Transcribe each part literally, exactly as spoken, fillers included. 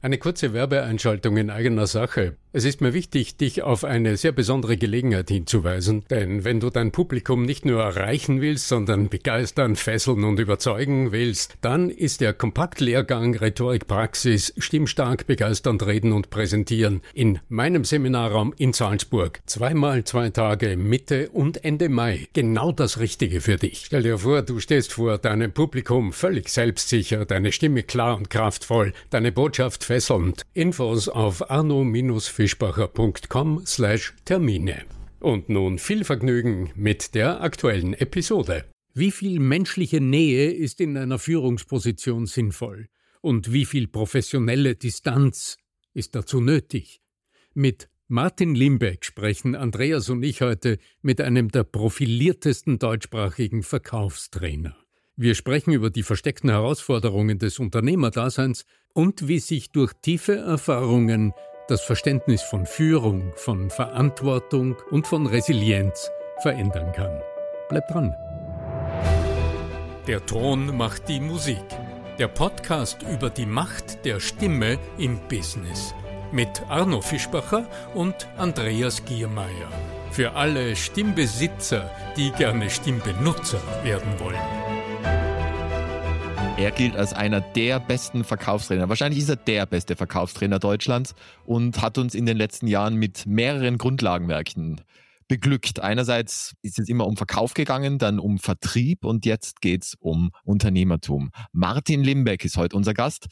Eine kurze Werbeeinschaltung in eigener Sache. Es ist mir wichtig, dich auf eine sehr besondere Gelegenheit hinzuweisen, denn wenn du dein Publikum nicht nur erreichen willst, sondern begeistern, fesseln und überzeugen willst, dann ist der Kompaktlehrgang Rhetorik-Praxis Stimmstark, begeisternd reden und präsentieren in meinem Seminarraum in Salzburg. Zweimal zwei Tage Mitte und Ende Mai. Genau das Richtige für dich. Stell dir vor, du stehst vor deinem Publikum völlig selbstsicher, deine Stimme klar und kraftvoll, deine Botschaft fesselnd. Infos auf arno-fischbacher punkt com slash Termine. Und nun viel Vergnügen mit der aktuellen Episode. Wie viel menschliche Nähe ist in einer Führungsposition sinnvoll? Und wie viel professionelle Distanz ist dazu nötig? Mit Martin Limbeck sprechen Andreas und ich heute mit einem der profiliertesten deutschsprachigen Verkaufstrainer. Wir sprechen über die versteckten Herausforderungen des Unternehmerdaseins und wie sich durch tiefe Erfahrungen das Verständnis von Führung, von Verantwortung und von Resilienz verändern kann. Bleibt dran. Der Ton macht die Musik. Der Podcast über die Macht der Stimme im Business. Mit Arno Fischbacher und Andreas Giermeier. Für alle Stimmbesitzer, die gerne Stimmbenutzer werden wollen. Er gilt als einer der besten Verkaufstrainer. Wahrscheinlich ist er der beste Verkaufstrainer Deutschlands und hat uns in den letzten Jahren mit mehreren Grundlagenwerken beglückt. Einerseits ist es immer um Verkauf gegangen, dann um Vertrieb und jetzt geht's um Unternehmertum. Martin Limbeck ist heute unser Gast.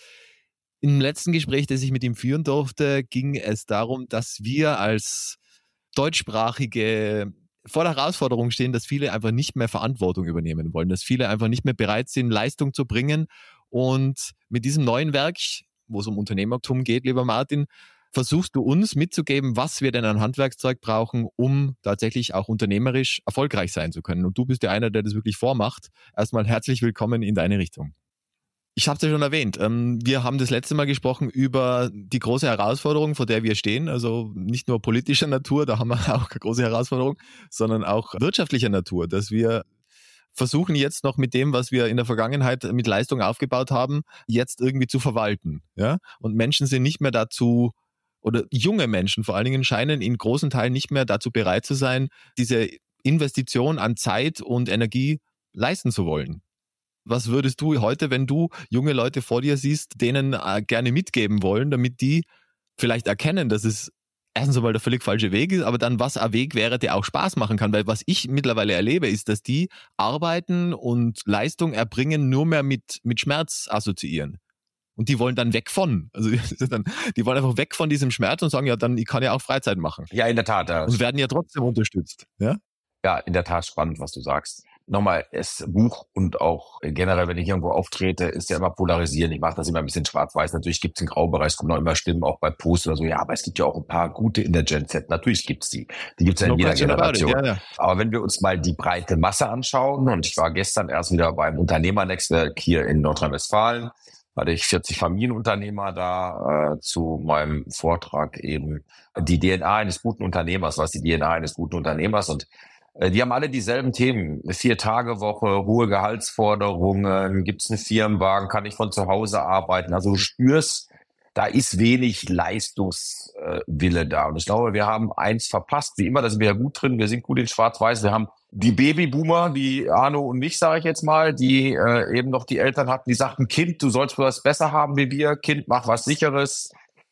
Im letzten Gespräch, das ich mit ihm führen durfte, ging es darum, dass wir als deutschsprachige vor der Herausforderung stehen, dass viele einfach nicht mehr Verantwortung übernehmen wollen, dass viele einfach nicht mehr bereit sind, Leistung zu bringen. Und mit diesem neuen Werk, wo es um Unternehmertum geht, lieber Martin, versuchst du uns mitzugeben, was wir denn an Handwerkszeug brauchen, um tatsächlich auch unternehmerisch erfolgreich sein zu können. Und du bist ja einer, der das wirklich vormacht. Erstmal herzlich willkommen in deine Richtung. Ich habe es ja schon erwähnt, wir haben das letzte Mal gesprochen über die große Herausforderung, vor der wir stehen, also nicht nur politischer Natur, da haben wir auch eine große Herausforderung, sondern auch wirtschaftlicher Natur, dass wir versuchen jetzt noch mit dem, was wir in der Vergangenheit mit Leistung aufgebaut haben, jetzt irgendwie zu verwalten. Ja? Und Menschen sind nicht mehr dazu, oder junge Menschen vor allen Dingen scheinen in großen Teilen nicht mehr dazu bereit zu sein, diese Investition an Zeit und Energie leisten zu wollen. Was würdest du heute, wenn du junge Leute vor dir siehst, denen äh, gerne mitgeben wollen, damit die vielleicht erkennen, dass es erstens einmal der völlig falsche Weg ist, aber dann was ein Weg wäre, der auch Spaß machen kann? Weil was ich mittlerweile erlebe, ist, dass die arbeiten und Leistung erbringen nur mehr mit, mit Schmerz assoziieren. Und die wollen dann weg von. Also dann, die wollen einfach weg von diesem Schmerz und sagen, ja, dann ich kann ja auch Freizeit machen. Ja, in der Tat. Ja. Und werden ja trotzdem unterstützt. Ja? Ja, in der Tat spannend, was du sagst. Nochmal, das Buch und auch generell, wenn ich irgendwo auftrete, ist ja immer polarisieren. Ich mache das immer ein bisschen schwarz-weiß. Natürlich gibt es einen Graubereich, es kommen noch immer Stimmen, auch bei Posts oder so. Ja, aber es gibt ja auch ein paar gute in der Gen Z. Natürlich gibt's die. Die gibt's ja in No jeder Generation. Ja, ja. Aber wenn wir uns mal die breite Masse anschauen, und ich war gestern erst wieder beim Unternehmernetzwerk hier in Nordrhein-Westfalen, hatte ich vierzig Familienunternehmer da äh, zu meinem Vortrag eben die D N A eines guten Unternehmers. Was ist die D N A eines guten Unternehmers? Und die haben alle dieselben Themen. Vier-Tage-Woche, hohe Gehaltsforderungen, gibt's einen Firmenwagen, kann ich von zu Hause arbeiten? Also du spürst, da ist wenig Leistungswille da. Und ich glaube, wir haben eins verpasst. Wie immer, da sind wir ja gut drin. Wir sind gut in Schwarz-Weiß. Wir haben die Babyboomer, die Arno und mich, sage ich jetzt mal, die äh, eben noch die Eltern hatten, die sagten, Kind, du sollst was besser haben wie wir. Kind, mach was Sicheres.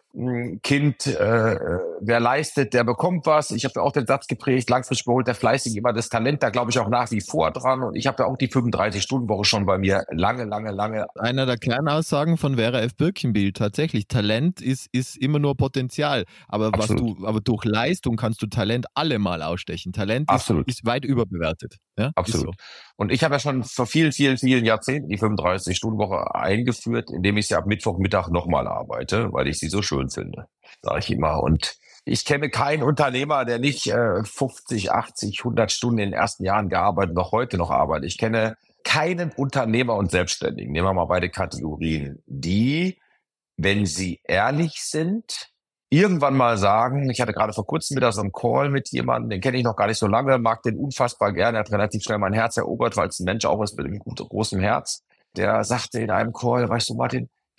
Kind, äh, wer leistet, der bekommt was. Ich habe ja auch den Satz geprägt, langfristig beholt der Fleißige immer das Talent. Da glaube ich auch nach wie vor dran. Und ich habe ja auch die fünfunddreißig-Stunden-Woche schon bei mir lange, lange, lange. Einer der Kernaussagen von Vera F. Birkenbiel, tatsächlich. Talent ist, ist immer nur Potenzial. Aber was du, aber durch Leistung kannst du Talent allemal ausstechen. Talent ist, ist weit überbewertet. Ja? Absolut. So. Und ich habe ja schon vor vielen, vielen, vielen Jahrzehnten die fünfunddreißig-Stunden-Woche eingeführt, indem ich sie ab Mittwochmittag nochmal arbeite, weil ich sie so schön finde, sage ich immer. Und ich kenne keinen Unternehmer, der nicht äh, fünfzig, achtzig, hundert Stunden in den ersten Jahren gearbeitet, noch heute noch arbeitet. Ich kenne keinen Unternehmer und Selbstständigen, nehmen wir mal beide Kategorien, die, wenn sie ehrlich sind, irgendwann mal sagen, ich hatte gerade vor kurzem wieder so einen Call mit jemandem, den kenne ich noch gar nicht so lange, mag den unfassbar gerne, er hat relativ schnell mein Herz erobert, weil es ein Mensch auch ist mit einem guten, großen Herz. Der sagte in einem Call, weißt du Martin,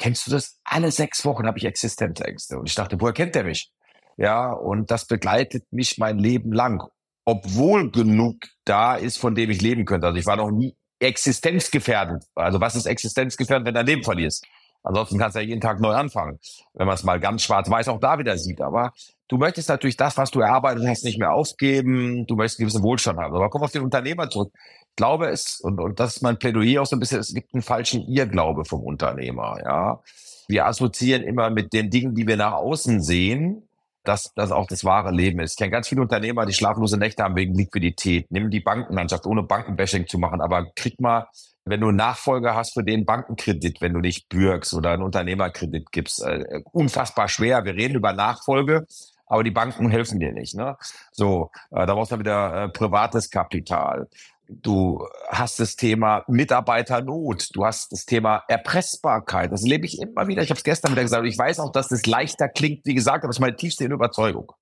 kennst du das? Alle sechs Wochen habe ich Existenzängste. Und ich dachte, woher kennt der mich? Ja, und das begleitet mich mein Leben lang. Obwohl genug da ist, von dem ich leben könnte. Also ich war noch nie existenzgefährdend. Also was ist existenzgefährdend, wenn du dein Leben verlierst? Ansonsten kannst du ja jeden Tag neu anfangen, wenn man es mal ganz schwarz-weiß auch da wieder sieht. Aber du möchtest natürlich das, was du erarbeitet hast, nicht mehr aufgeben. Du möchtest einen gewissen Wohlstand haben. Aber komm auf den Unternehmer zurück. Ich glaube es, und, und das ist mein Plädoyer auch so ein bisschen, es gibt einen falschen Irrglaube vom Unternehmer. Ja, wir assoziieren immer mit den Dingen, die wir nach außen sehen, dass das auch das wahre Leben ist. Ich kenne ganz viele Unternehmer, die schlaflose Nächte haben wegen Liquidität. Nimm die Bankenlandschaft, ohne Bankenbashing zu machen, aber krieg mal, wenn du einen Nachfolger hast für den Bankenkredit, wenn du nicht bürgst oder einen Unternehmerkredit gibst, äh, unfassbar schwer. Wir reden über Nachfolge, aber die Banken helfen dir nicht. Ne? So, äh, da brauchst du wieder äh, privates Kapital. Du hast das Thema Mitarbeiternot, du hast das Thema Erpressbarkeit. Das lebe ich immer wieder. Ich habe es gestern wieder gesagt. Ich weiß auch, dass das leichter klingt. Wie gesagt, aber das ist meine tiefste Überzeugung.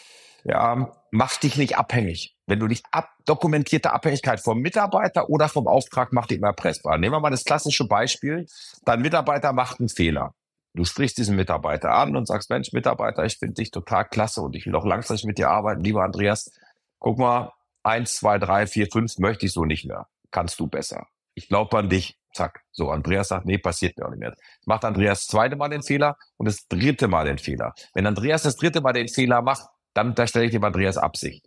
Ja, mach dich nicht abhängig. Wenn du nicht ab, dokumentierte Abhängigkeit vom Mitarbeiter oder vom Auftrag macht dich immer erpressbar. Nehmen wir mal das klassische Beispiel. Dein Mitarbeiter macht einen Fehler. Du sprichst diesen Mitarbeiter an und sagst, Mensch, Mitarbeiter, ich finde dich total klasse und ich will auch langfristig mit dir arbeiten. Lieber Andreas, guck mal, eins, zwei, drei, vier, fünf möchte ich so nicht mehr. Kannst du besser. Ich glaube an dich. Zack. So, Andreas sagt, nee, passiert mir auch nicht mehr. Macht Andreas das zweite Mal den Fehler und das dritte Mal den Fehler. Wenn Andreas das dritte Mal den Fehler macht, dann unterstelle ich dem Andreas Absicht.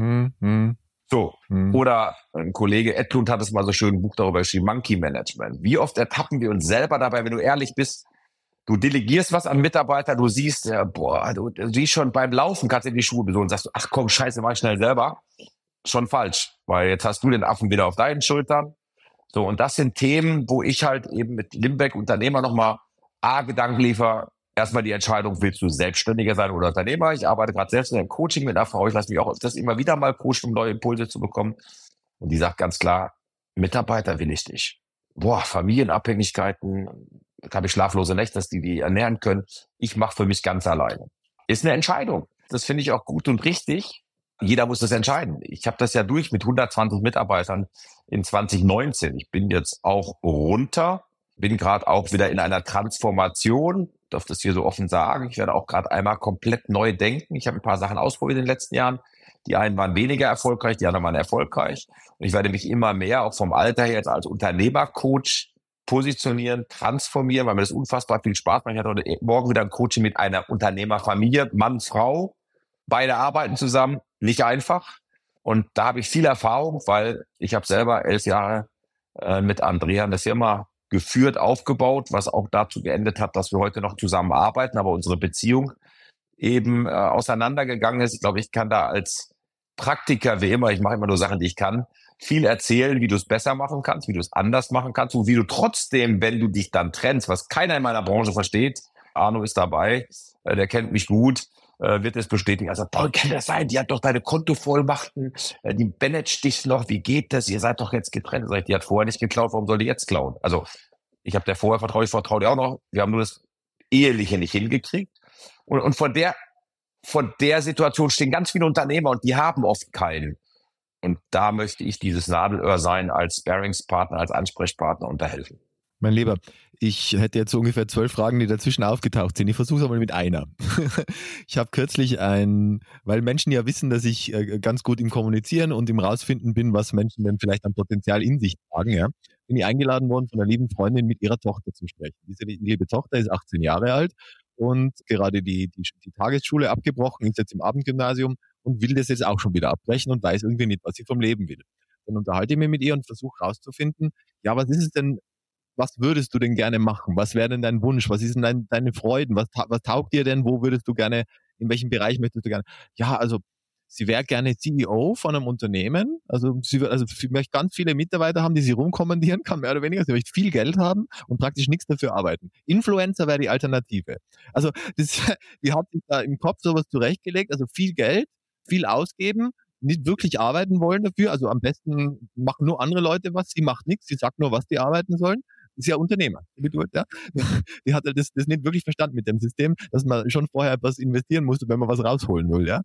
Mhm. So. Mhm. Oder ein Kollege Edlund hat es mal so schön ein Buch darüber geschrieben, Monkey Management. Wie oft ertappen wir uns selber dabei, wenn du ehrlich bist, du delegierst was an Mitarbeiter, du siehst, ja, boah, du, du siehst schon beim Laufen, kannst in die Schuhe besohlen und sagst, ach komm, scheiße, mach ich schnell selber. Schon falsch, weil jetzt hast du den Affen wieder auf deinen Schultern. So, und das sind Themen, wo ich halt eben mit Limbeck Unternehmer nochmal A, Gedanken liefer. Erstmal die Entscheidung, willst du Selbstständiger sein oder Unternehmer? Ich arbeite gerade selbst in einem Coaching mit einer Frau. Ich lasse mich auch das immer wieder mal coachen, um neue Impulse zu bekommen. Und die sagt ganz klar, Mitarbeiter will ich nicht. Boah, Familienabhängigkeiten, da habe ich schlaflose Nächte, dass die die ernähren können. Ich mache für mich ganz alleine. Ist eine Entscheidung. Das finde ich auch gut und richtig. Jeder muss das entscheiden. Ich habe das ja durch mit hundertzwanzig Mitarbeitern in zwanzig neunzehn. Ich bin jetzt auch runter, bin gerade auch wieder in einer Transformation, darf das hier so offen sagen. Ich werde auch gerade einmal komplett neu denken. Ich habe ein paar Sachen ausprobiert in den letzten Jahren. Die einen waren weniger erfolgreich, die anderen waren erfolgreich. Und ich werde mich immer mehr auch vom Alter her jetzt als Unternehmercoach positionieren, transformieren, weil mir das unfassbar viel Spaß macht. Ich hatte heute morgen wieder ein Coaching mit einer Unternehmerfamilie, Mann, Frau. Beide arbeiten zusammen, nicht einfach. Und da habe ich viel Erfahrung, weil ich habe selber elf Jahre äh, mit Andrea eine Firma geführt, aufgebaut, was auch dazu geendet hat, dass wir heute noch zusammen arbeiten, aber unsere Beziehung eben äh, auseinandergegangen ist. Ich glaube, ich kann da als Praktiker, wie immer, ich mache immer nur Sachen, die ich kann, viel erzählen, wie du es besser machen kannst, wie du es anders machen kannst und wie du trotzdem, wenn du dich dann trennst, was keiner in meiner Branche versteht, Arno ist dabei, äh, der kennt mich gut, äh, wird es bestätigen. Also, Paul, kann das sein? Die hat doch deine Kontovollmachten, äh, die managt dich noch, wie geht das? Ihr seid doch jetzt getrennt. Sag ich, die hat vorher nicht geklaut, warum soll die jetzt klauen? Also, ich habe der vorher vertraut, ich vertraue dir auch noch. Wir haben nur das Eheliche nicht hingekriegt. Und, und von der, von der Situation stehen ganz viele Unternehmer und die haben oft keinen. Und da möchte ich dieses Nadelöhr sein als Sparringspartner, als Ansprechpartner und da helfen. Mein Lieber, ich hätte jetzt so ungefähr zwölf Fragen, die dazwischen aufgetaucht sind. Ich versuche es einmal mit einer. Ich habe kürzlich ein, weil Menschen ja wissen, dass ich ganz gut im Kommunizieren und im Rausfinden bin, was Menschen denn vielleicht an Potenzial in sich tragen, ja, bin ich eingeladen worden von einer lieben Freundin, mit ihrer Tochter zu sprechen. Diese liebe Tochter ist achtzehn Jahre alt und gerade die, die, die Tagesschule abgebrochen, ist jetzt im Abendgymnasium und will das jetzt auch schon wieder abbrechen und weiß irgendwie nicht, was sie vom Leben will. Dann unterhalte ich mich mit ihr und versuche rauszufinden, ja, was ist es denn, was würdest du denn gerne machen? Was wäre denn dein Wunsch? Was ist denn dein, deine Freuden? Was, was taugt dir denn? Wo würdest du gerne, in welchem Bereich möchtest du gerne? Ja, also sie wäre gerne C E O von einem Unternehmen. Also sie, also sie möchte ganz viele Mitarbeiter haben, die sie rumkommandieren kann, mehr oder weniger. Sie möchte viel Geld haben und praktisch nichts dafür arbeiten. Influencer wäre die Alternative. Also das, die hat sich da im Kopf sowas zurechtgelegt. Also viel Geld, viel ausgeben, nicht wirklich arbeiten wollen dafür. Also am besten machen nur andere Leute was. Sie macht nichts. Sie sagt nur, was die arbeiten sollen. Ist ja Unternehmer. Ja? Die hat das, das nicht wirklich verstanden mit dem System, dass man schon vorher etwas investieren musste, wenn man was rausholen will. Ja?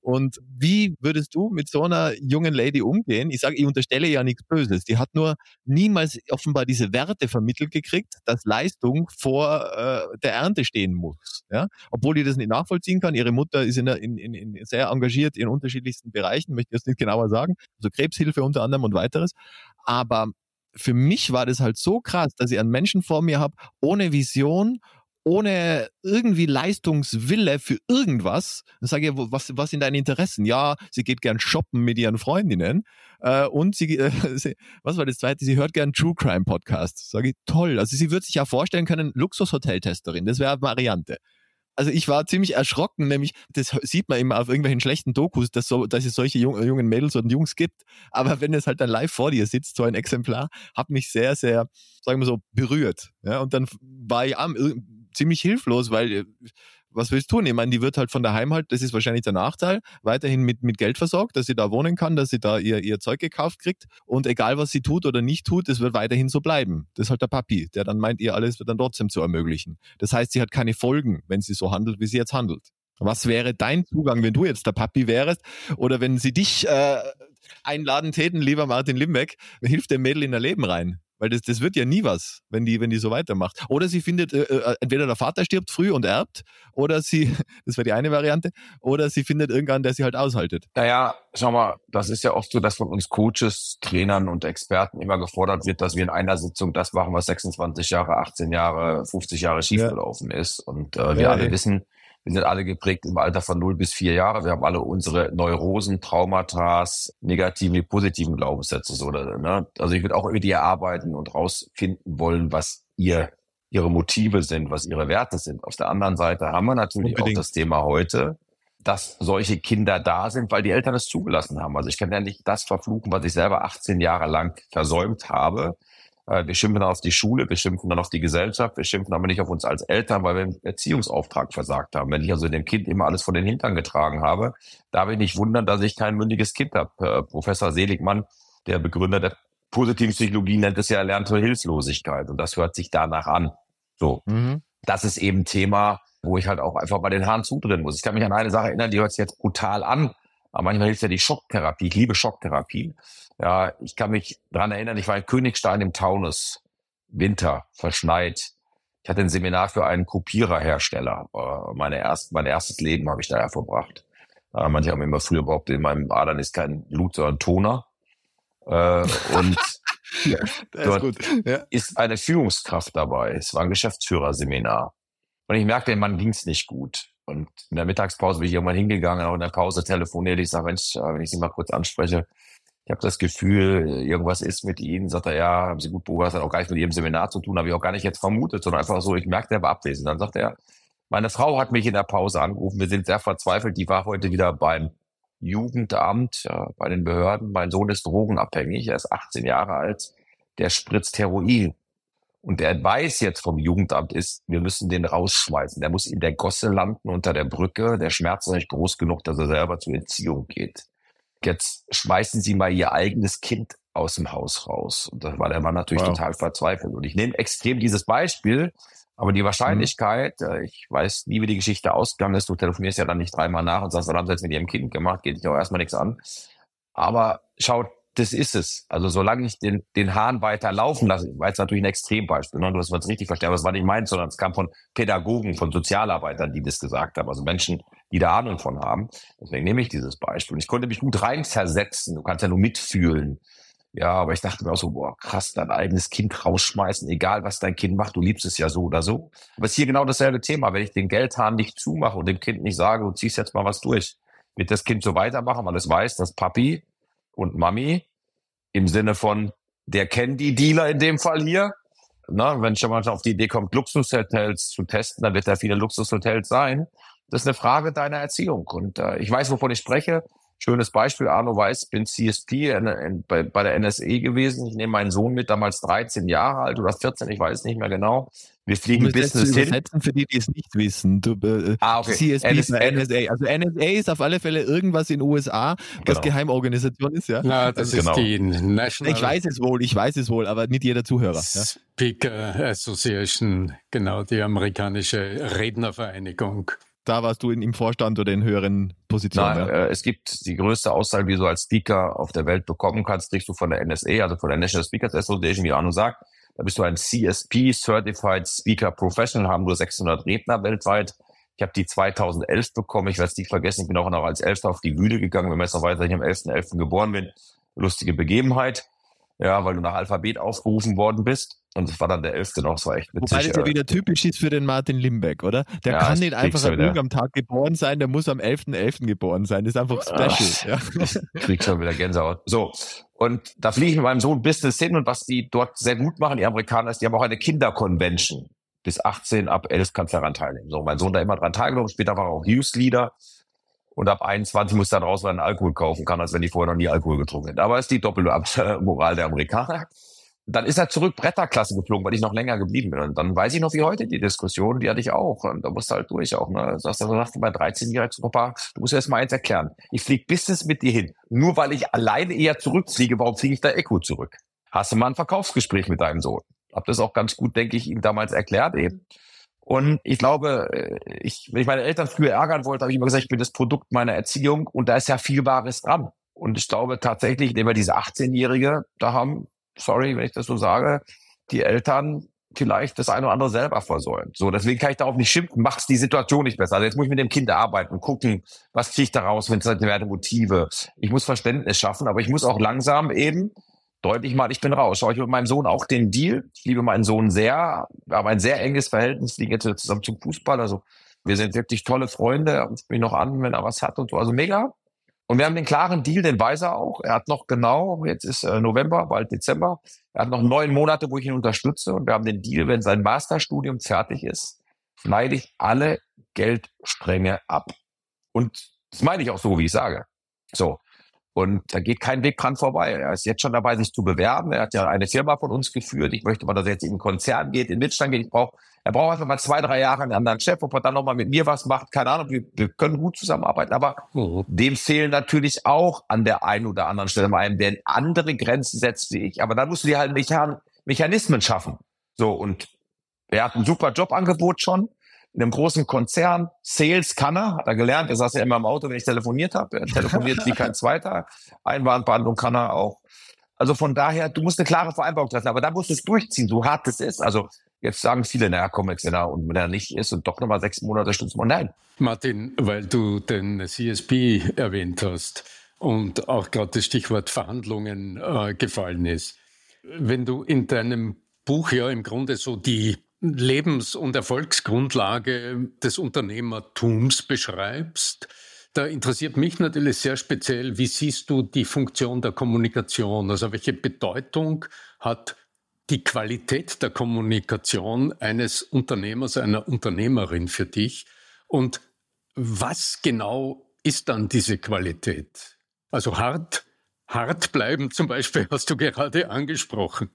Und wie würdest du mit so einer jungen Lady umgehen? Ich sage, ich unterstelle ja nichts Böses. Die hat nur niemals offenbar diese Werte vermittelt gekriegt, dass Leistung vor äh, der Ernte stehen muss. Ja? Obwohl die das nicht nachvollziehen kann. Ihre Mutter ist in, in, in, in sehr engagiert in unterschiedlichsten Bereichen, möchte ich jetzt nicht genauer sagen. Also Krebshilfe unter anderem und weiteres. Aber für mich war das halt so krass, dass ich einen Menschen vor mir habe, ohne Vision, ohne irgendwie Leistungswille für irgendwas. Dann sage ich, was, was sind deine Interessen? Ja, sie geht gern shoppen mit ihren Freundinnen äh, und sie, äh, sie, was war das zweite? Sie hört gern True Crime Podcasts. Sage ich, toll. Also sie würde sich ja vorstellen können, Luxushoteltesterin, das wäre eine Variante. Also ich war ziemlich erschrocken, nämlich das sieht man immer auf irgendwelchen schlechten Dokus, dass, so, dass es solche jungen, jungen Mädels und Jungs gibt. Aber wenn es halt dann live vor dir sitzt, so ein Exemplar, hat mich sehr, sehr, sagen wir so, berührt. Ja, und dann war ich am, ziemlich hilflos, weil was willst du tun? Ich meine, die wird halt von daheim halt, das ist wahrscheinlich der Nachteil, weiterhin mit, mit Geld versorgt, dass sie da wohnen kann, dass sie da ihr, ihr Zeug gekauft kriegt und egal, was sie tut oder nicht tut, es wird weiterhin so bleiben. Das ist halt der Papi, der dann meint, ihr alles wird dann trotzdem zu ermöglichen. Das heißt, sie hat keine Folgen, wenn sie so handelt, wie sie jetzt handelt. Was wäre dein Zugang, wenn du jetzt der Papi wärst oder wenn sie dich äh, einladen täten, lieber Martin Limbeck, hilft dem Mädel in ihr Leben rein? Weil das, das wird ja nie was, wenn die, wenn die so weitermacht. Oder sie findet, äh, entweder der Vater stirbt früh und erbt, oder sie, das wäre die eine Variante, oder sie findet irgendwann, der sie halt aushaltet. Naja, schau mal, das ist ja oft so, dass von uns Coaches, Trainern und Experten immer gefordert wird, dass wir in einer Sitzung das machen, was sechsundzwanzig Jahre, achtzehn Jahre, fünfzig Jahre schiefgelaufen ja. ist. Und äh, wir ja, alle ey. wissen, wir sind alle geprägt im Alter von null bis vier Jahre. Wir haben alle unsere Neurosen, Traumata, negativen wie positiven Glaubenssätze. So, ne? Also ich würde auch mit ihr arbeiten und rausfinden wollen, was ihr ihre Motive sind, was ihre Werte sind. Auf der anderen Seite haben wir natürlich Unbedingt. auch das Thema heute, dass solche Kinder da sind, weil die Eltern es zugelassen haben. Also ich kann ja nicht das verfluchen, was ich selber achtzehn Jahre lang versäumt habe. Wir schimpfen dann auf die Schule, wir schimpfen dann auf die Gesellschaft, wir schimpfen aber nicht auf uns als Eltern, weil wir einen Erziehungsauftrag versagt haben. Wenn ich also dem Kind immer alles von den Hintern getragen habe, darf ich nicht wundern, dass ich kein mündiges Kind habe. Professor Seligmann, der Begründer der positiven Psychologie, nennt es ja erlernte Hilflosigkeit und das hört sich danach an. So, mhm. Das ist eben ein Thema, wo ich halt auch einfach mal den Hahn zudrehen muss. Ich kann mich an eine Sache erinnern, die hört sich jetzt brutal an, aber manchmal hilft ja die Schocktherapie. Ich liebe Schocktherapie. Ja, ich kann mich dran erinnern, ich war in Königstein im Taunus, Winter, verschneit. Ich hatte ein Seminar für einen Kopiererhersteller. Meine erst, mein erstes Leben habe ich da ja verbracht. Manche haben immer früher behauptet, in meinem Adern ist kein Blut, sondern Toner. Und dort ist, ja. ist eine Führungskraft dabei. Es war ein Geschäftsführerseminar. Und ich merkte, dem Mann ging es nicht gut. Und in der Mittagspause bin ich irgendwann hingegangen, auch in der Pause telefoniert. Ich sage, Mensch, wenn ich Sie mal kurz anspreche, ich habe das Gefühl, irgendwas ist mit Ihnen. Sagt er, ja, haben Sie gut beobachtet, hat auch gar nicht mit Ihrem Seminar zu tun, habe ich auch gar nicht jetzt vermutet, sondern einfach so, ich merkte, er war abwesend. Dann sagt er, meine Frau hat mich in der Pause angerufen, wir sind sehr verzweifelt, die war heute wieder beim Jugendamt, ja, bei den Behörden. Mein Sohn ist drogenabhängig, er ist achtzehn Jahre alt, der spritzt Heroin. Und der Advice jetzt vom Jugendamt ist, wir müssen den rausschmeißen. Der muss in der Gosse landen unter der Brücke. Der Schmerz ist nicht groß genug, dass er selber zur Entziehung geht. Jetzt schmeißen Sie mal Ihr eigenes Kind aus dem Haus raus. Und da war der Mann natürlich wow. total verzweifelt. Und ich nehme extrem dieses Beispiel, aber die Wahrscheinlichkeit, mhm. ich weiß nie, wie die Geschichte ausgegangen ist. Du telefonierst ja dann nicht dreimal nach und sagst, was haben Sie jetzt mit Ihrem Kind gemacht? Geht dich auch erstmal nichts an. Aber schaut, das ist es. Also solange ich den, den Hahn weiter laufen lasse, war jetzt natürlich ein Extrembeispiel, ne? Du hast es richtig verstanden, aber das war nicht meins, sondern es kam von Pädagogen, von Sozialarbeitern, die das gesagt haben, also Menschen, die da Ahnung von haben. Deswegen nehme ich dieses Beispiel. Und ich konnte mich gut reinversetzen. Du kannst ja nur mitfühlen. Ja, aber ich dachte mir auch so, boah, krass, dein eigenes Kind rausschmeißen, egal was dein Kind macht, du liebst es ja so oder so. Aber es ist hier genau dasselbe Thema. Wenn ich den Geldhahn nicht zumache und dem Kind nicht sage, du ziehst jetzt mal was durch, wird das Kind so weitermachen, weil es weiß, dass Papi und Mami im Sinne von der Candy-Dealer in dem Fall hier, na, wenn schon mal auf die Idee kommt, Luxushotels zu testen, dann wird da viele Luxushotels sein. Das ist eine Frage deiner Erziehung. Und äh, ich weiß, wovon ich spreche. Schönes Beispiel, Arno Weiß, bin C S P in, in, bei, bei der N S A gewesen. Ich nehme meinen Sohn mit, damals dreizehn Jahre alt oder vierzehn, ich weiß nicht mehr genau. Wir fliegen Business hin. Für die, die es nicht wissen. Du, äh, ah, okay. C S P ist N S A. Also N S A ist auf alle Fälle irgendwas in den U S A, was genau. Geheimorganisation ist, ja? Na, das also, ist genau. die National... Ich weiß es wohl, ich weiß es wohl, aber nicht jeder Zuhörer. Speaker ja? Association, genau, die amerikanische Rednervereinigung. da warst du in, im Vorstand oder in höheren Positionen? Nein, ja? äh, es gibt die größte Auszeichnung, die du als Speaker auf der Welt bekommen kannst, kriegst du von der N S A, also von der National Speakers Association, wie Arno sagt. Da bist du ein C S P, Certified Speaker Professional, haben nur sechshundert Redner weltweit. Ich habe die zweitausendelf bekommen, ich werde es nicht vergessen, ich bin auch noch als Elfter auf die Bühne gegangen, wenn man jetzt noch weiß, dass ich am elften elften geboren bin. Lustige Begebenheit, ja, weil du nach Alphabet aufgerufen worden bist. Und es war dann der elfte noch, das war echt witzig. Wobei das ja wieder typisch ist für den Martin Limbeck, oder? Der ja, kann nicht einfach an irgendeinem Tag geboren sein, der muss am elften elften geboren sein. Das ist einfach special. Ach, ja. Ich krieg schon wieder Gänsehaut. So, und da fliege ich mit meinem Sohn Business hin und was die dort sehr gut machen, die Amerikaner, ist, die haben auch eine Kinderconvention. Bis achtzehn, ab elf kannst du daran teilnehmen. So, mein Sohn da immer dran teilgenommen, später war er auch Youth Leader. Und ab einundzwanzig muss er dann raus, weil er einen Alkohol kaufen kann, als wenn die vorher noch nie Alkohol getrunken hätten. Aber das ist die doppelte Moral der Amerikaner. Dann ist er zurück Bretterklasse geflogen, weil ich noch länger geblieben bin. Und dann weiß ich noch wie heute die Diskussion, die hatte ich auch. Und da musst du halt durch auch. Ne? Sagst du, sagst du bei dreizehnjährigen zu Papa, du musst erst mal eins erklären. Ich fliege Business mit dir hin. Nur weil ich alleine eher zurückfliege, warum fliege ich da Echo zurück? Hast du mal ein Verkaufsgespräch mit deinem Sohn? Hab das auch ganz gut, denke ich, ihm damals erklärt eben. Und ich glaube, ich, wenn ich meine Eltern früher ärgern wollte, habe ich immer gesagt, ich bin das Produkt meiner Erziehung und da ist ja viel Wahres dran. Und ich glaube tatsächlich, nehmen wir diese achtzehnjährige, da haben, sorry, wenn ich das so sage, die Eltern vielleicht das eine oder andere selber versäumt. So, deswegen kann ich darauf nicht schimpfen, macht's die Situation nicht besser. Also jetzt muss ich mit dem Kind arbeiten, gucken, was kriege ich daraus, wenn es halt werde Motive. Ich muss Verständnis schaffen, aber ich muss auch langsam eben deutlich mal, ich bin raus. Schau ich mit meinem Sohn auch den Deal. Ich liebe meinen Sohn sehr. Wir haben ein sehr enges Verhältnis, liegen jetzt zusammen zum Fußball. Also wir sind wirklich tolle Freunde. Er ruft mich noch an, wenn er was hat und so. Also mega. Und wir haben den klaren Deal, den weiß er auch. Er hat noch genau, jetzt ist äh, November, bald Dezember. Er hat noch neun Monate, wo ich ihn unterstütze. Und wir haben den Deal, wenn sein Masterstudium fertig ist, schneide ich alle Geldstränge ab. Und das meine ich auch so, wie ich sage. So. Und da geht kein Weg dran vorbei. Er ist jetzt schon dabei, sich zu bewerben. Er hat ja eine Firma von uns geführt. Ich möchte mal, dass er jetzt in einen Konzern geht, in den Mittelstand geht. Ich brauche, er braucht einfach mal zwei, drei Jahre einen anderen Chef, ob er dann nochmal mit mir was macht. Keine Ahnung, wir, wir können gut zusammenarbeiten. Aber mhm. dem fehlen natürlich auch an der einen oder anderen Stelle mal einem, der andere Grenzen setzt wie ich. Aber dann musst du dir halt Mechan- Mechanismen schaffen. So, und er hat ein super Jobangebot schon. In einem großen Konzern, Sales kann er, hat er gelernt, er saß ja immer im Auto, wenn ich telefoniert habe, er telefoniert wie kein Zweiter, Einwandbehandlung kann er auch. Also von daher, du musst eine klare Vereinbarung treffen, aber da musst du es durchziehen, so hart es ist. Also jetzt sagen viele, naja, komm jetzt, wenn er, und wenn er nicht ist und doch nochmal sechs Monate stützen wir, nein. Martin, weil du den C S P erwähnt hast und auch gerade das Stichwort Verhandlungen äh, gefallen ist. Wenn du in deinem Buch ja im Grunde so die Lebens- und Erfolgsgrundlage des Unternehmertums beschreibst, da interessiert mich natürlich sehr speziell, wie siehst du die Funktion der Kommunikation? Also welche Bedeutung hat die Qualität der Kommunikation eines Unternehmers, einer Unternehmerin für dich? Und was genau ist dann diese Qualität? Also hart, hart bleiben zum Beispiel, hast du gerade angesprochen.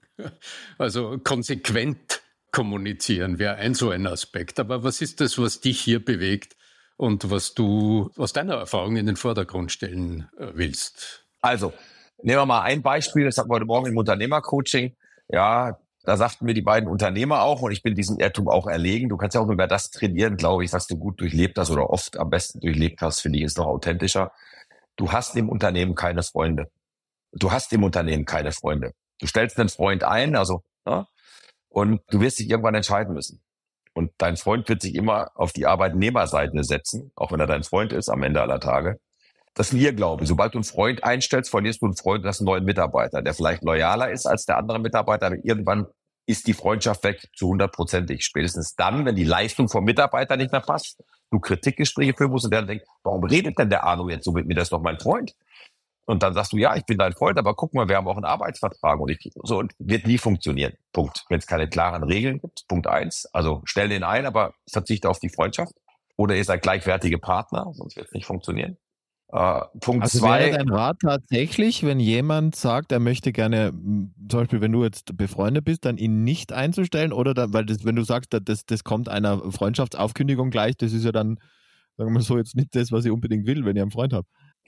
Also konsequent kommunizieren wäre ein so ein Aspekt. Aber was ist das, was dich hier bewegt und was du aus deiner Erfahrung in den Vordergrund stellen willst? Also, nehmen wir mal ein Beispiel. Das hatten wir heute Morgen im Unternehmercoaching. Ja, da sagten mir die beiden Unternehmer auch, und ich bin diesem Irrtum auch erlegen. Du kannst ja auch nur über das trainieren, glaube ich, was du gut durchlebt hast oder oft am besten durchlebt hast, finde ich, ist noch authentischer. Du hast im Unternehmen keine Freunde. Du hast im Unternehmen keine Freunde. Du stellst einen Freund ein, also, ja, und du wirst dich irgendwann entscheiden müssen. Und dein Freund wird sich immer auf die Arbeitnehmerseite setzen, auch wenn er dein Freund ist am Ende aller Tage. Das ist mir Glaube. Sobald du einen Freund einstellst, verlierst du einen Freund und hast einen neuen Mitarbeiter, der vielleicht loyaler ist als der andere Mitarbeiter, aber irgendwann ist die Freundschaft weg zu hundertprozentig. Spätestens dann, wenn die Leistung vom Mitarbeiter nicht mehr passt, du Kritikgespräche führen musst und der denkt, warum redet denn der Arno jetzt so mit mir, das ist doch mein Freund. Und dann sagst du, ja, ich bin dein Freund, aber guck mal, wir haben auch einen Arbeitsvertrag und ich, so, und wird nie funktionieren. Punkt. Wenn es keine klaren Regeln gibt, Punkt eins. Also stell den ein, aber verzichte auf die Freundschaft. Oder ihr seid gleichwertige Partner, sonst wird es nicht funktionieren. Äh, Punkt also zwei. Wäre dein Rat tatsächlich, wenn jemand sagt, er möchte gerne, zum Beispiel, wenn du jetzt befreundet bist, dann ihn nicht einzustellen? Oder da, weil das, wenn du sagst, das, das kommt einer Freundschaftsaufkündigung gleich, das ist ja dann, sagen wir mal so, jetzt nicht das, was ich unbedingt will, wenn ihr einen Freund habt.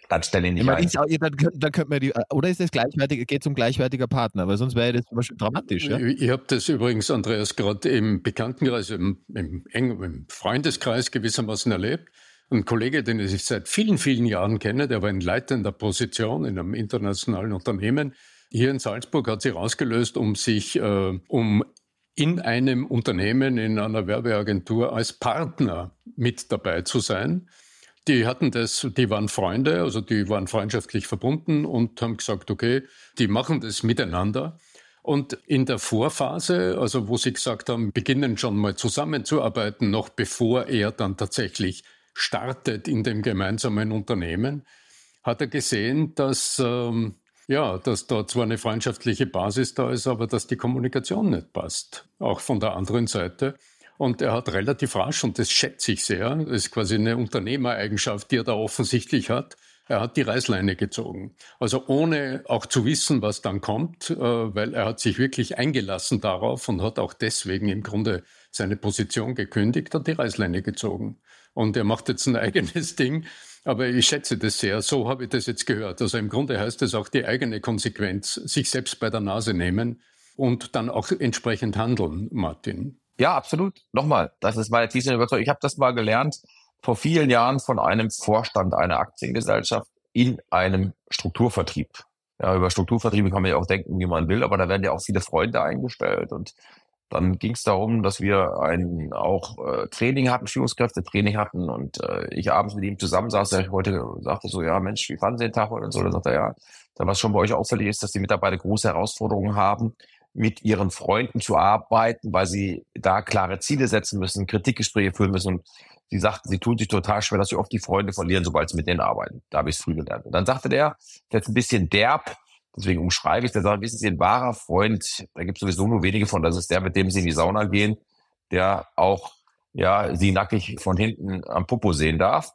dann stell ihn nicht ich meine, ein. ist auch, dann, dann könnte man die, oder ist das gleichwertig, geht es um gleichwertiger Partner, weil sonst wäre das zum Beispiel dramatisch. Ja? Ich, ich habe das übrigens, Andreas, gerade im Bekanntenkreis, im, im, im Freundeskreis gewissermaßen erlebt. Ein Kollege, den ich seit vielen, vielen Jahren kenne, der war in leitender Position in einem internationalen Unternehmen. Hier in Salzburg hat sich rausgelöst, um sich, äh, um in einem Unternehmen, in einer Werbeagentur als Partner mit dabei zu sein. Die hatten das, die waren Freunde, also die waren freundschaftlich verbunden und haben gesagt, okay, die machen das miteinander. Und in der Vorphase, also wo sie gesagt haben, beginnen schon mal zusammenzuarbeiten, noch bevor er dann tatsächlich startet in dem gemeinsamen Unternehmen, hat er gesehen, dass, ähm, ja, dass da zwar eine freundschaftliche Basis da ist, aber dass die Kommunikation nicht passt, auch von der anderen Seite. Und er hat relativ rasch, und das schätze ich sehr, das ist quasi eine Unternehmereigenschaft, die er da offensichtlich hat, er hat die Reißleine gezogen. Also ohne auch zu wissen, was dann kommt, äh, weil er hat sich wirklich eingelassen darauf und hat auch deswegen im Grunde seine Position gekündigt, hat die Reißleine gezogen. Und er macht jetzt ein eigenes Ding, aber ich schätze das sehr. So habe ich das jetzt gehört. Also im Grunde heißt es auch die eigene Konsequenz, sich selbst bei der Nase nehmen und dann auch entsprechend handeln, Martin. Ja, absolut. Nochmal, das ist meine tiefste Überzeugung. Ich habe das mal gelernt vor vielen Jahren von einem Vorstand einer Aktiengesellschaft in einem Strukturvertrieb. Ja, über Strukturvertriebe kann man ja auch denken, wie man will, aber da werden ja auch viele Freunde eingestellt. Und dann ging es darum, dass wir ein auch äh, Training hatten, Führungskräfte-Training hatten und äh, ich abends mit ihm zusammen saß, der heute sagte so, ja Mensch, wie fanden Sie den Tag heute und so. Dann sagte er, ja, dann was schon bei euch auffällig ist, dass die Mitarbeiter große Herausforderungen haben, mit ihren Freunden zu arbeiten, weil sie da klare Ziele setzen müssen, Kritikgespräche führen müssen. Und sie sagten, sie tun sich total schwer, dass sie oft die Freunde verlieren, sobald sie mit denen arbeiten. Da habe ich es früh gelernt. Und dann sagte der, jetzt ein bisschen derb, deswegen umschreibe ich, der sagt, wissen Sie, ein wahrer Freund, da gibt es sowieso nur wenige von, das ist der, mit dem Sie in die Sauna gehen, der auch ja sie nackig von hinten am Popo sehen darf.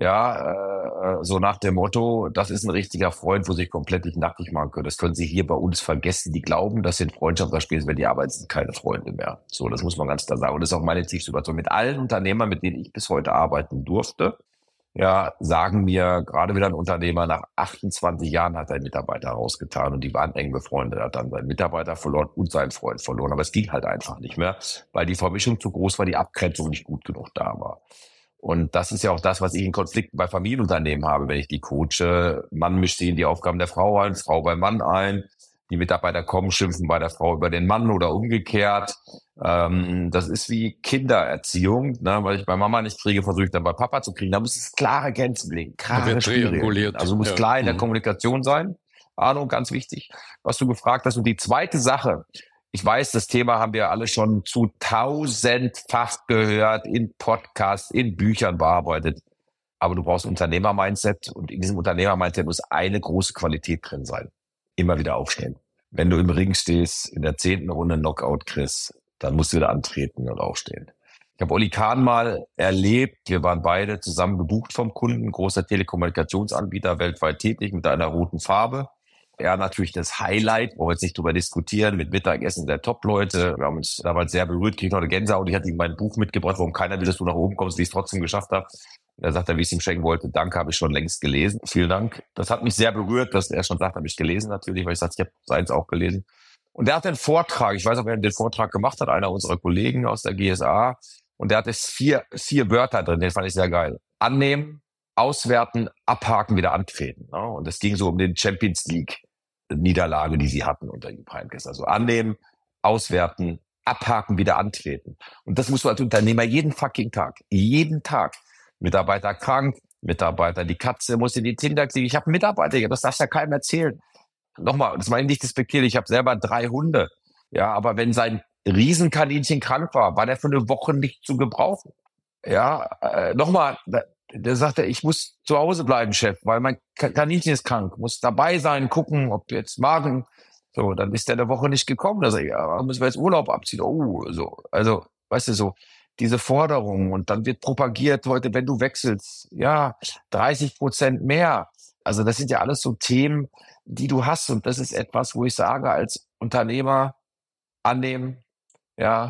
Ja, äh, so nach dem Motto, das ist ein richtiger Freund, wo Sie komplett nicht nackig machen können. Das können Sie hier bei uns vergessen. Die glauben, das sind Freundschaftsspiele, wenn die arbeiten, sind keine Freunde mehr. So, das muss man ganz klar sagen. Und das ist auch meine tiefste Überzeugung. Mit allen Unternehmern, mit denen ich bis heute arbeiten durfte, ja, sagen mir gerade wieder ein Unternehmer, nach achtundzwanzig Jahren hat er einen Mitarbeiter rausgetan und die waren eng befreundet. Er hat dann seinen Mitarbeiter verloren und seinen Freund verloren. Aber es ging halt einfach nicht mehr, weil die Vermischung zu groß war, die Abgrenzung nicht gut genug da war. Und das ist ja auch das, was ich in Konflikten bei Familienunternehmen habe, wenn ich die coache. Mann mischt sich in die Aufgaben der Frau ein, Frau beim Mann ein. Die Mitarbeiter kommen, schimpfen bei der Frau über den Mann oder umgekehrt. Ähm, das ist wie Kindererziehung, ne? Weil ich bei Mama nicht kriege, versuche ich dann bei Papa zu kriegen. Da muss es klare Grenzen legen, klare Spielregeln. Also muss ja. klar in der mhm. Kommunikation sein. Arno, ganz wichtig, was du gefragt hast. Und die zweite Sache, ich weiß, das Thema haben wir alle schon zu tausendfach gehört, in Podcasts, in Büchern bearbeitet. Aber du brauchst Unternehmer-Mindset und in diesem Unternehmer-Mindset muss eine große Qualität drin sein. Immer wieder aufstehen. Wenn du im Ring stehst, in der zehnten Runde Knockout kriegst, dann musst du wieder antreten und aufstehen. Ich habe Oli Kahn mal erlebt. Wir waren beide zusammen gebucht vom Kunden, großer Telekommunikationsanbieter, weltweit tätig mit einer roten Farbe. Er natürlich das Highlight, wo wir jetzt nicht drüber diskutieren, mit Mittagessen der Top-Leute. Wir haben uns damals sehr berührt, kriege noch eine Gänsehaut. Ich hatte ihm mein Buch mitgebracht, warum keiner will, dass du nach oben kommst, wie ich es trotzdem geschafft habe. Und er sagt, wie ich es ihm schenken wollte, danke, habe ich schon längst gelesen. Vielen Dank. Das hat mich sehr berührt, dass er schon sagt, habe ich gelesen natürlich, weil ich sagte, ich habe seins auch gelesen. Und er hat einen Vortrag, ich weiß auch, wer den Vortrag gemacht hat, einer unserer Kollegen aus der G S A. Und der hatte vier, vier Wörter drin, den fand ich sehr geil. Annehmen, auswerten, abhaken, wieder antreten. Und es ging so um den Champions League Niederlage, die sie hatten unter Jupp Heynckes. Also annehmen, auswerten, abhaken, wieder antreten. Und das musst du als Unternehmer jeden fucking Tag, jeden Tag. Mitarbeiter krank, Mitarbeiter, die Katze muss in die Tinder kriegen. Ich habe einen Mitarbeiter, das darfst du ja keinem erzählen. Nochmal, das meine ich nicht despektierlich, ich habe selber drei Hunde. Ja, aber wenn sein Riesenkaninchen krank war, war der für eine Woche nicht zu gebrauchen. Ja, äh, nochmal, der sagte, ich muss zu Hause bleiben, Chef, weil mein Kaninchen ist krank, muss dabei sein, gucken, ob jetzt Magen. So, dann ist der eine Woche nicht gekommen. Da sag ich, ja, müssen wir jetzt Urlaub abziehen. Oh, so, also, weißt du, so diese Forderungen. Und dann wird propagiert heute, wenn du wechselst, ja, dreißig Prozent mehr. Also das sind ja alles so Themen, die du hast. Und das ist etwas, wo ich sage, als Unternehmer annehmen, ja,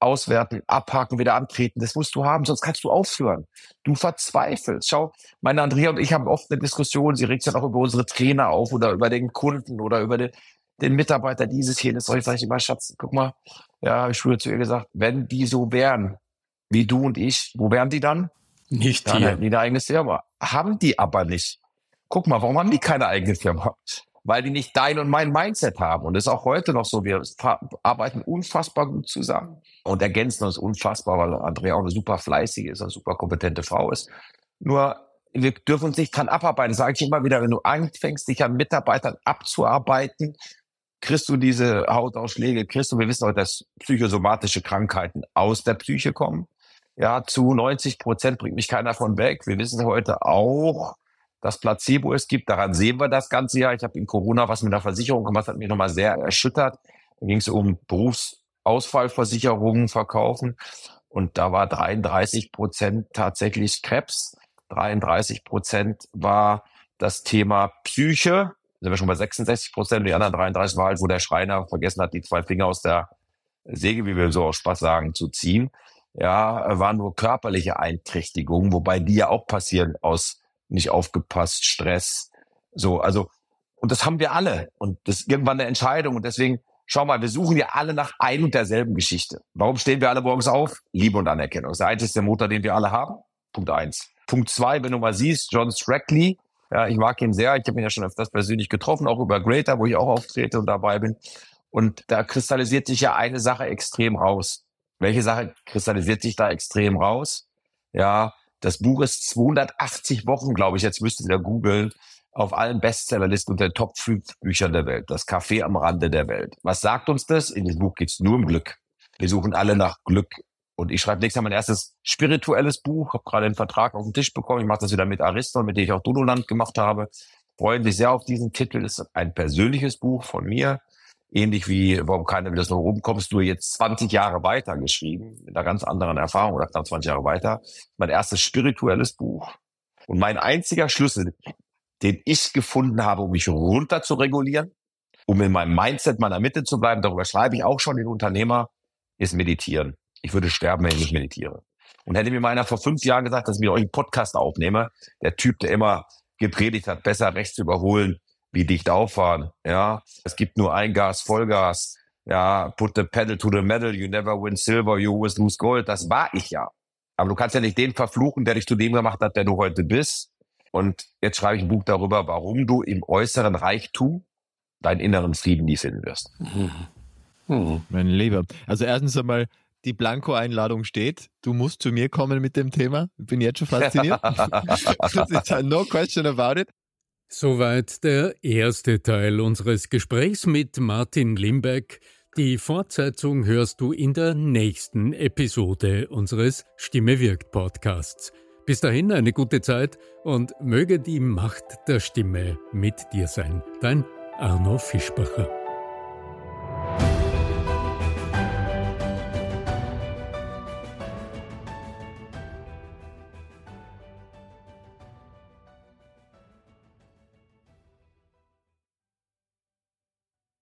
auswerten, abhaken, wieder antreten. Das musst du haben, sonst kannst du aufhören. Du verzweifelst. Schau, meine Andrea und ich haben oft eine Diskussion, sie regt sich dann auch über unsere Trainer auf oder über den Kunden oder über den, den Mitarbeiter dieses, jenes. So, ich sage immer, Schatz, guck mal, ja, habe ich früher zu ihr gesagt, wenn die so wären, wie du und ich, wo wären die dann? Nicht Dann hier. hätten die eine eigene Firma. Haben die aber nicht. Guck mal, warum haben die keine eigene Firma? Weil die nicht dein und mein Mindset haben. Und das ist auch heute noch so. Wir arbeiten unfassbar gut zusammen und ergänzen uns unfassbar, weil Andrea auch eine super fleißige ist, eine super kompetente Frau ist. Nur, wir dürfen uns nicht dran abarbeiten. Das sage ich immer wieder, wenn du anfängst, dich an Mitarbeitern abzuarbeiten, kriegst du diese Hautausschläge, kriegst du, wir wissen heute, dass psychosomatische Krankheiten aus der Psyche kommen. Ja, zu neunzig Prozent bringt mich keiner von weg. Wir wissen heute auch, dass Placebo es gibt. Daran sehen wir das ganze Jahr. Ich habe in Corona was mit der Versicherung gemacht, hat mich nochmal sehr erschüttert. Da ging es um Berufsausfallversicherungen verkaufen. Und da war dreiunddreißig Prozent tatsächlich Krebs. dreiunddreißig Prozent war das Thema Psyche. Da sind wir schon bei sechsundsechzig Prozent. Die anderen dreiunddreißig war halt, wo der Schreiner vergessen hat, die zwei Finger aus der Säge, wie wir so aus Spaß sagen, zu ziehen. Ja, waren nur körperliche Einträchtigungen, wobei die ja auch passieren aus nicht aufgepasst, Stress, so, also, und das haben wir alle. Und das ist irgendwann eine Entscheidung. Und deswegen, schau mal, wir suchen ja alle nach ein und derselben Geschichte. Warum stehen wir alle morgens auf? Liebe und Anerkennung. Das ist der einzige Motor, den wir alle haben. Punkt eins. Punkt zwei, wenn du mal siehst, John Strackley, ja, ich mag ihn sehr. Ich habe ihn ja schon öfters persönlich getroffen, auch über Greater, wo ich auch auftrete und dabei bin. Und da kristallisiert sich ja eine Sache extrem raus. Welche Sache kristallisiert sich da extrem raus? Ja, das Buch ist zweihundertachtzig Wochen, glaube ich, jetzt müsst ihr googeln, auf allen Bestsellerlisten unter den Top fünf Büchern der Welt. Das Café am Rande der Welt. Was sagt uns das? In diesem Buch geht es nur um Glück. Wir suchen alle nach Glück. Und ich schreibe nächstes Mal mein erstes spirituelles Buch. Habe gerade einen Vertrag auf den Tisch bekommen. Ich mache das wieder mit Ariston, mit dem ich auch Dodoland gemacht habe. Freuen sich sehr auf diesen Titel. Das ist ein persönliches Buch von mir. Ähnlich wie, warum keiner will, dass du rumkommst, nur jetzt zwanzig Jahre weiter geschrieben, mit einer ganz anderen Erfahrung, oder knapp zwanzig Jahre weiter. Mein erstes spirituelles Buch. Und mein einziger Schlüssel, den ich gefunden habe, um mich runter zu regulieren, um in meinem Mindset meiner Mitte zu bleiben, darüber schreibe ich auch schon den Unternehmer, ist meditieren. Ich würde sterben, wenn ich nicht meditiere. Und hätte mir mal einer vor fünf Jahren gesagt, dass ich mit euch einen Podcast aufnehme, der Typ, der immer gepredigt hat, besser rechts zu überholen, wie dicht auffahren, ja. Es gibt nur ein Gas, Vollgas, ja. Put the pedal to the metal, you never win silver, you always lose gold. Das war ich ja. Aber du kannst ja nicht den verfluchen, der dich zu dem gemacht hat, der du heute bist. Und jetzt schreibe ich ein Buch darüber, warum du im äußeren Reichtum deinen inneren Frieden nie finden wirst. Mhm. Mhm. Mein Lieber. Also erstens einmal, die Blanko-Einladung steht. Du musst zu mir kommen mit dem Thema. Ich bin jetzt schon fasziniert. Das ist halt no question about it. Soweit der erste Teil unseres Gesprächs mit Martin Limbeck. Die Fortsetzung hörst du in der nächsten Episode unseres Stimme wirkt Podcasts. Bis dahin eine gute Zeit und möge die Macht der Stimme mit dir sein. Dein Arno Fischbacher.